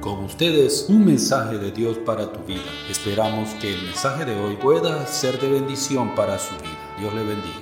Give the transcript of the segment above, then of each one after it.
Con ustedes, un mensaje de Dios para tu vida. Esperamos que el mensaje de hoy pueda ser de bendición para su vida. Dios le bendiga.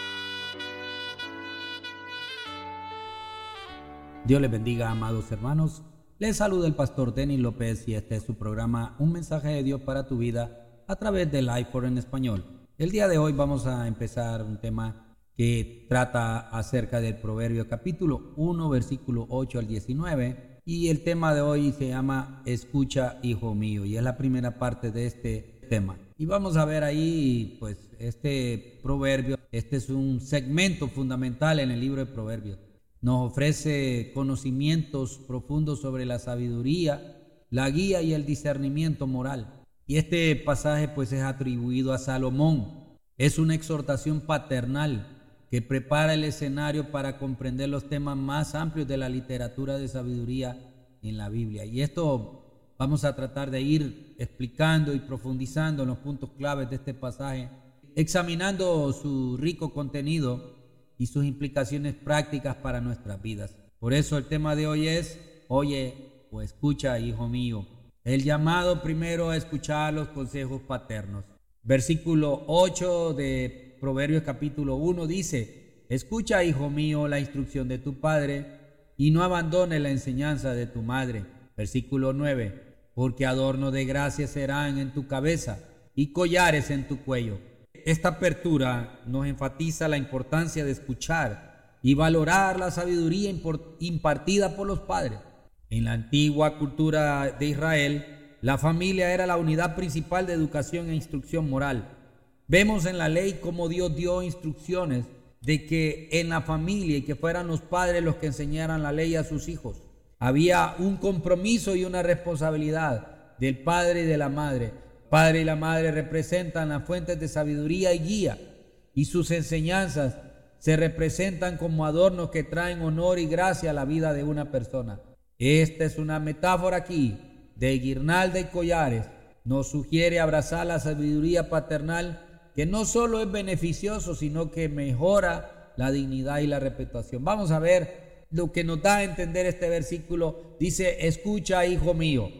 Dios les bendiga, amados hermanos. Les saluda el pastor Denis López y este es su programa Un mensaje de Dios para tu vida a través de Life4 en español. El día de hoy vamos a empezar un tema que trata acerca del Proverbio capítulo 1, versículo 8 al 19. Y el tema de hoy se llama Escucha, hijo mío, y es la primera parte de este tema. Y vamos a ver ahí, pues, este proverbio. Este es un segmento fundamental en el libro de Proverbios. Nos ofrece conocimientos profundos sobre la sabiduría, la guía y el discernimiento moral. Y este pasaje, pues, es atribuido a Salomón. Es una exhortación paternal que prepara el escenario para comprender los temas más amplios de la literatura de sabiduría en la Biblia. Y esto vamos a tratar de ir explicando y profundizando en los puntos claves de este pasaje, examinando su rico contenido y sus implicaciones prácticas para nuestras vidas. Por eso el tema de hoy es, oye o escucha, hijo mío. El llamado primero a escuchar los consejos paternos. Versículo 8 de Proverbios capítulo 1 dice: escucha, hijo mío, la instrucción de tu padre y no abandones la enseñanza de tu madre. Versículo 9: porque adorno de gracia serán en tu cabeza y collares en tu cuello. Esta apertura nos enfatiza la importancia de escuchar y valorar la sabiduría impartida por los padres. En la antigua cultura de Israel, la familia era la unidad principal de educación e instrucción moral. Vemos en la ley cómo Dios dio instrucciones de que en la familia y que fueran los padres los que enseñaran la ley a sus hijos. Había un compromiso y una responsabilidad del padre y de la madre. El padre y la madre representan las fuentes de sabiduría y guía, y sus enseñanzas se representan como adornos que traen honor y gracia a la vida de una persona. Esta es una metáfora aquí de guirnalda y collares. Nos sugiere abrazar la sabiduría paternal, que no solo es beneficioso, sino que mejora la dignidad y la reputación. Vamos a ver lo que nos da a entender este versículo. Dice: escucha, hijo mío.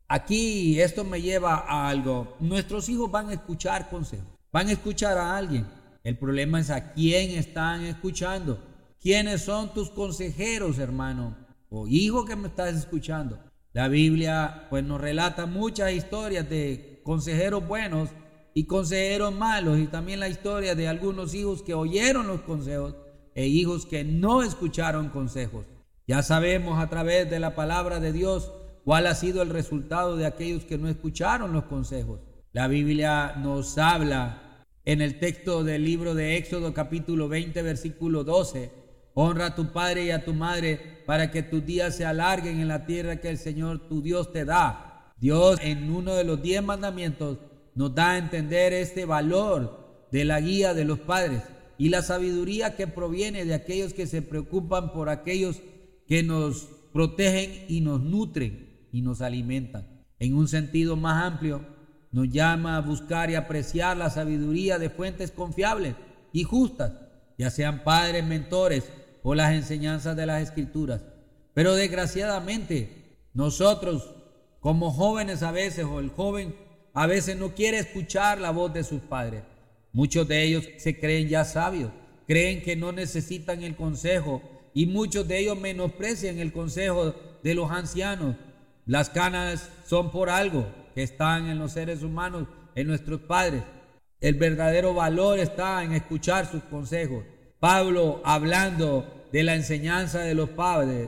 Aquí esto me lleva a algo. Nuestros hijos van a escuchar consejos, van a escuchar a alguien. El problema es a quién están escuchando. ¿Quiénes son tus consejeros, hermano o hijo que me estás escuchando? La Biblia, pues, nos relata muchas historias de consejeros buenos y consejeros malos, y también la historia de algunos hijos que oyeron los consejos e hijos que no escucharon consejos. Ya sabemos a través de la palabra de Dios cuál ha sido el resultado de aquellos que no escucharon los consejos. La Biblia nos habla en el texto del libro de Éxodo capítulo 20 versículo 12: honra a tu padre y a tu madre para que tus días se alarguen en la tierra que el Señor tu Dios te da. Dios, en uno de los 10 mandamientos, nos da a entender este valor de la guía de los padres y la sabiduría que proviene de aquellos que se preocupan por aquellos que nos protegen y nos nutren y nos alimentan. En un sentido más amplio, nos llama a buscar y apreciar la sabiduría de fuentes confiables y justas, ya sean padres, mentores o las enseñanzas de las Escrituras. Pero desgraciadamente, nosotros como jóvenes a veces, o el joven a veces no quiere escuchar la voz de sus padres. Muchos de ellos se creen ya sabios, creen que no necesitan el consejo, y muchos de ellos menosprecian el consejo de los ancianos. Las canas son por algo que están en los seres humanos, en nuestros padres. El verdadero valor está en escuchar sus consejos. Pablo, hablando de la enseñanza de los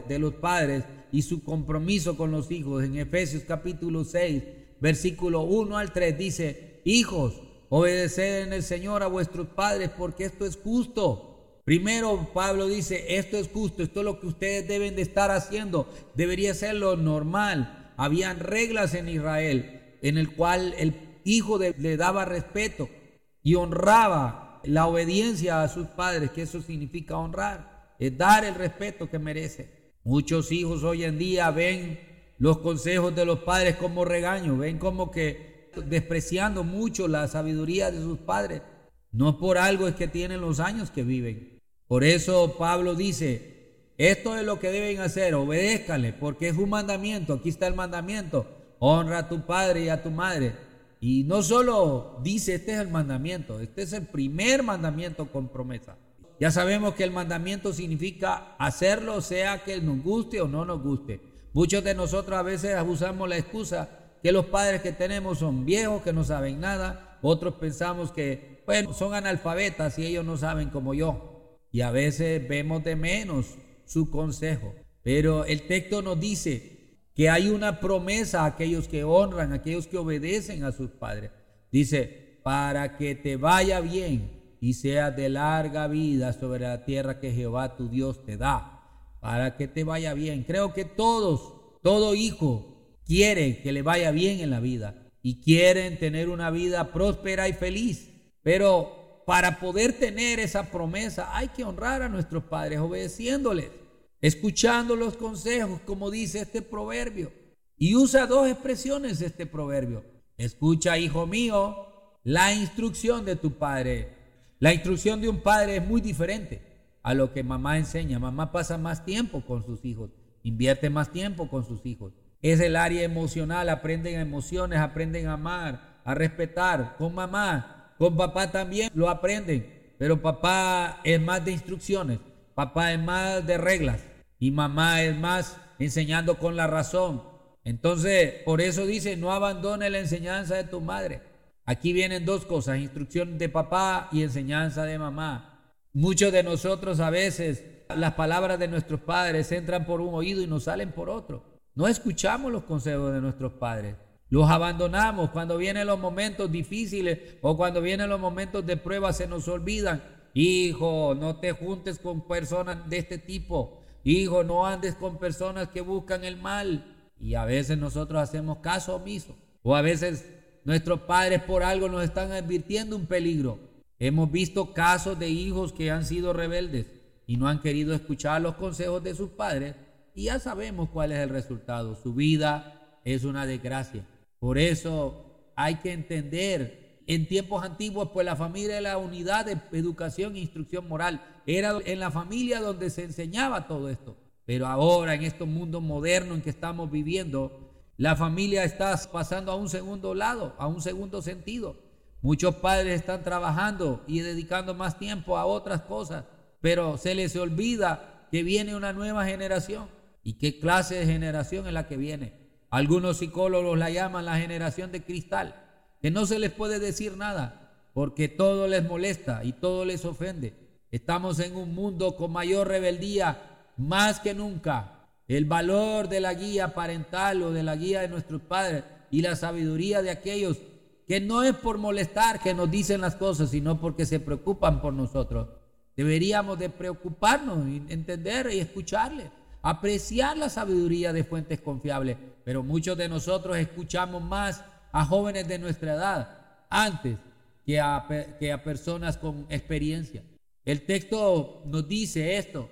padres y su compromiso con los hijos, en Efesios capítulo 6, versículo 1 al 3 dice: hijos, obedeced en el Señor a vuestros padres, porque esto es justo. Primero Pablo dice: esto es justo, esto es lo que ustedes deben de estar haciendo, debería ser lo normal. Habían reglas en Israel en el cual el hijo le daba respeto y honraba la obediencia a sus padres, que eso significa honrar, es dar el respeto que merece. Muchos hijos hoy en día ven los consejos de los padres como regaño, ven como que despreciando mucho la sabiduría de sus padres. No por algo es que tienen los años que viven. Por eso Pablo dice: esto es lo que deben hacer, obedézcanle, porque es un mandamiento. Aquí está el mandamiento: honra a tu padre y a tu madre. Y no solo dice este es el mandamiento, este es el primer mandamiento con promesa. Ya sabemos que el mandamiento significa hacerlo, sea que nos guste o no nos guste. Muchos de nosotros a veces usamos la excusa que los padres que tenemos son viejos, que no saben nada. Otros pensamos que, bueno, son analfabetas y ellos no saben como yo. Y a veces vemos de menos su consejo. Pero el texto nos dice que hay una promesa a aquellos que honran, a aquellos que obedecen a sus padres. Dice, para que te vaya bien y seas de larga vida sobre la tierra que Jehová tu Dios te da. Para que te vaya bien. Creo que todo hijo quiere que le vaya bien en la vida y quieren tener una vida próspera y feliz. Pero para poder tener esa promesa hay que honrar a nuestros padres obedeciéndoles, escuchando los consejos, como dice este proverbio. Y usa dos expresiones este proverbio: escucha, hijo mío, la instrucción de tu padre. La instrucción de un padre es muy diferente a lo que mamá enseña. Mamá pasa más tiempo con sus hijos, invierte más tiempo con sus hijos. Es el área emocional, aprenden emociones, aprenden a amar, a respetar. Con mamá, con papá también lo aprenden, pero papá es más de instrucciones, papá es más de reglas y mamá es más enseñando con la razón. Entonces, por eso dice, no abandones la enseñanza de tu madre. Aquí vienen dos cosas: instrucción de papá y enseñanza de mamá. Muchos de nosotros a veces las palabras de nuestros padres entran por un oído y nos salen por otro. No escuchamos los consejos de nuestros padres. Los abandonamos cuando vienen los momentos difíciles o cuando vienen los momentos de prueba. Se nos olvidan. Hijo, no te juntes con personas de este tipo. Hijo, no andes con personas que buscan el mal. Y a veces nosotros hacemos caso omiso. O a veces nuestros padres por algo nos están advirtiendo un peligro. Hemos visto casos de hijos que han sido rebeldes y no han querido escuchar los consejos de sus padres, y ya sabemos cuál es el resultado. Su vida es una desgracia. Por eso hay que entender, en tiempos antiguos, pues la familia era la unidad de educación e instrucción moral. Era en la familia donde se enseñaba todo esto. Pero ahora, en este mundo moderno en que estamos viviendo, la familia está pasando a un segundo lado, a un segundo sentido. Muchos padres están trabajando y dedicando más tiempo a otras cosas, pero se les olvida que viene una nueva generación. ¿Y qué clase de generación es la que viene? Algunos psicólogos la llaman la generación de cristal, que no se les puede decir nada porque todo les molesta y todo les ofende. Estamos en un mundo con mayor rebeldía más que nunca. El valor de la guía parental o de la guía de nuestros padres y la sabiduría de aquellos que no es por molestar que nos dicen las cosas, sino porque se preocupan por nosotros. Deberíamos de preocuparnos, entender y escucharle, apreciar la sabiduría de fuentes confiables. Pero muchos de nosotros escuchamos más a jóvenes de nuestra edad antes que a personas con experiencia. El texto nos dice esto.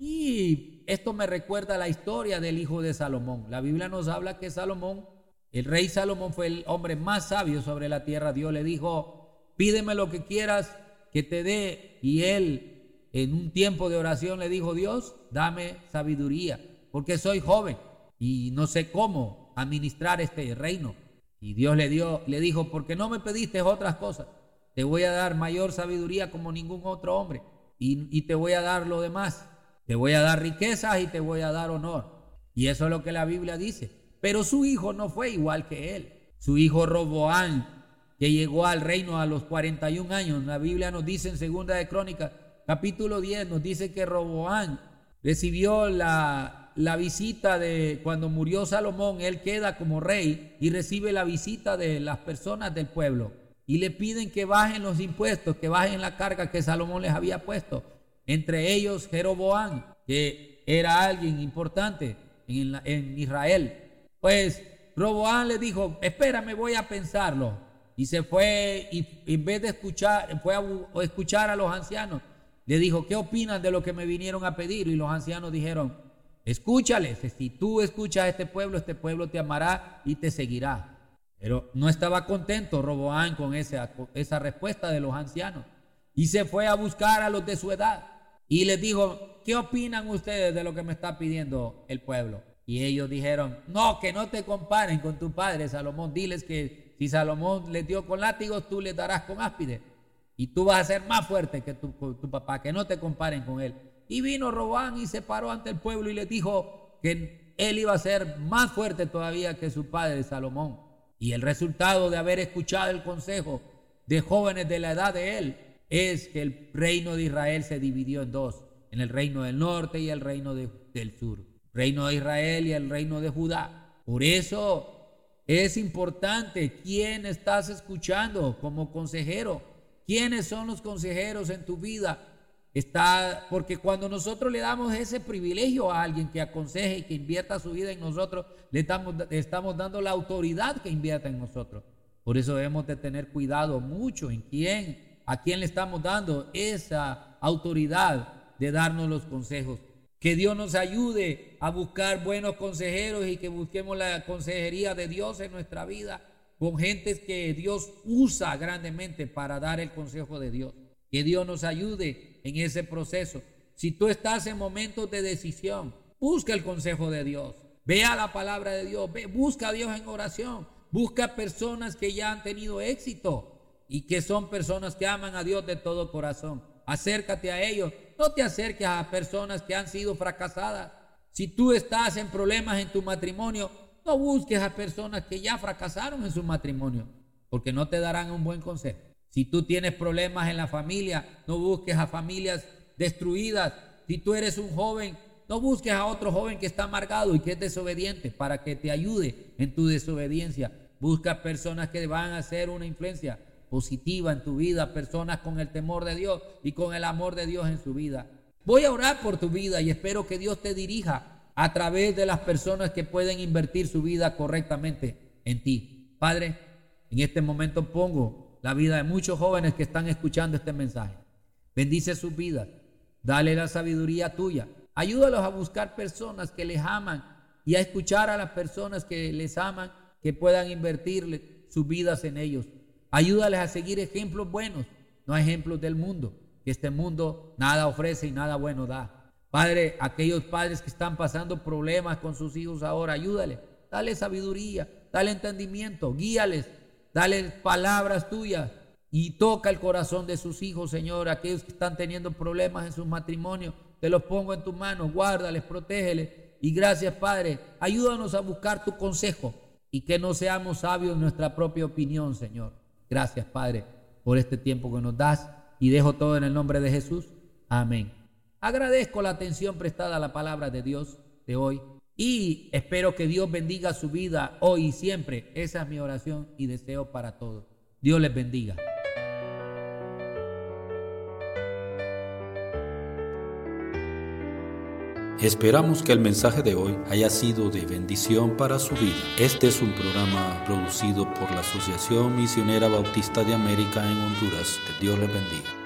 Y esto me recuerda a la historia del hijo de Salomón. La Biblia nos habla que Salomón, el rey Salomón, fue el hombre más sabio sobre la tierra. Dios le dijo, pídeme lo que quieras que te dé. Y él, en un tiempo de oración, le dijo, Dios, dame sabiduría, porque soy joven y no sé cómo administrar este reino. Y Dios le dijo, porque no me pediste otras cosas, te voy a dar mayor sabiduría como ningún otro hombre y te voy a dar lo demás. Te voy a dar riquezas y te voy a dar honor. Y eso es lo que la Biblia dice. Pero su hijo no fue igual que él. Su hijo Roboam, que llegó al reino a los 41 años. La Biblia nos dice en 2 de Crónicas, capítulo 10, nos dice que Roboam recibió la visita de cuando murió Salomón. Él queda como rey y recibe la visita de las personas del pueblo. Y le piden que bajen los impuestos, que bajen la carga que Salomón les había puesto. Entre ellos Jeroboam, que era alguien importante en Israel. Pues Roboam le dijo, espérame, voy a pensarlo. Y se fue y en vez de escuchar, fue a escuchar a los ancianos. Le dijo, ¿qué opinan de lo que me vinieron a pedir? Y los ancianos dijeron, escúchales, si tú escuchas a este pueblo te amará y te seguirá. Pero no estaba contento Roboam con esa respuesta de los ancianos. Y se fue a buscar a los de su edad. y les dijo, ¿qué opinan ustedes de lo que me está pidiendo el pueblo? Y ellos dijeron, no, que no te comparen con tu padre Salomón. Diles que si Salomón les dio con látigos, tú les darás con áspides. Y tú vas a ser más fuerte que tu papá, que no te comparen con él. Y vino Roboam y se paró ante el pueblo y les dijo que él iba a ser más fuerte todavía que su padre Salomón. Y el resultado de haber escuchado el consejo de jóvenes de la edad de él es que el reino de Israel se dividió en dos, en el reino del norte y el reino del sur, reino de Israel y el reino de Judá. Por eso es importante quién estás escuchando como consejero, quiénes son los consejeros en tu vida. Porque cuando nosotros le damos ese privilegio a alguien que aconseje y que invierta su vida en nosotros, le estamos dando la autoridad que invierta en nosotros. Por eso debemos de tener cuidado mucho en a quién le estamos dando esa autoridad de darnos los consejos. Que Dios nos ayude a buscar buenos consejeros y que busquemos la consejería de Dios en nuestra vida con gentes que Dios usa grandemente para dar el consejo de Dios. Que Dios nos ayude en ese proceso. Si tú estás en momentos de decisión, busca el consejo de Dios. Vea la palabra de Dios. Busca a Dios en oración. Busca personas que ya han tenido éxito y que son personas que aman a Dios de todo corazón. Acércate a ellos. No te acerques a personas que han sido fracasadas. Si tú estás en problemas en tu matrimonio, no busques a personas que ya fracasaron en su matrimonio, porque no te darán un buen consejo. Si tú tienes problemas en la familia, no busques a familias destruidas. Si tú eres un joven, no busques a otro joven que está amargado y que es desobediente para que te ayude en tu desobediencia. Busca personas que van a hacer una influencia positiva en tu vida, personas con el temor de Dios y con el amor de Dios en su vida. Voy a orar por tu vida y espero que Dios te dirija a través de las personas que pueden invertir su vida correctamente en ti. Padre, en este momento pongo la vida de muchos jóvenes que están escuchando este mensaje. Bendice sus vidas. Dale la sabiduría tuya. Ayúdalos a buscar personas que les aman y a escuchar a las personas que les aman, que puedan invertir sus vidas en ellos. Ayúdales a seguir ejemplos buenos, no ejemplos del mundo, que este mundo nada ofrece y nada bueno da. Padre, aquellos padres que están pasando problemas con sus hijos ahora, ayúdales. Dale sabiduría, dale entendimiento, guíales. Dale palabras tuyas y toca el corazón de sus hijos, Señor. Aquellos que están teniendo problemas en sus matrimonios, te los pongo en tus manos. Guárdales, protégeles. Y gracias, Padre. Ayúdanos a buscar tu consejo y que no seamos sabios en nuestra propia opinión, Señor. Gracias, Padre, por este tiempo que nos das. Y dejo todo en el nombre de Jesús. Amén. Agradezco la atención prestada a la palabra de Dios de hoy. Y espero que Dios bendiga su vida hoy y siempre. Esa es mi oración y deseo para todos. Dios les bendiga. Esperamos que el mensaje de hoy haya sido de bendición para su vida. Este es un programa producido por la Asociación Misionera Bautista de América en Honduras. Que Dios les bendiga.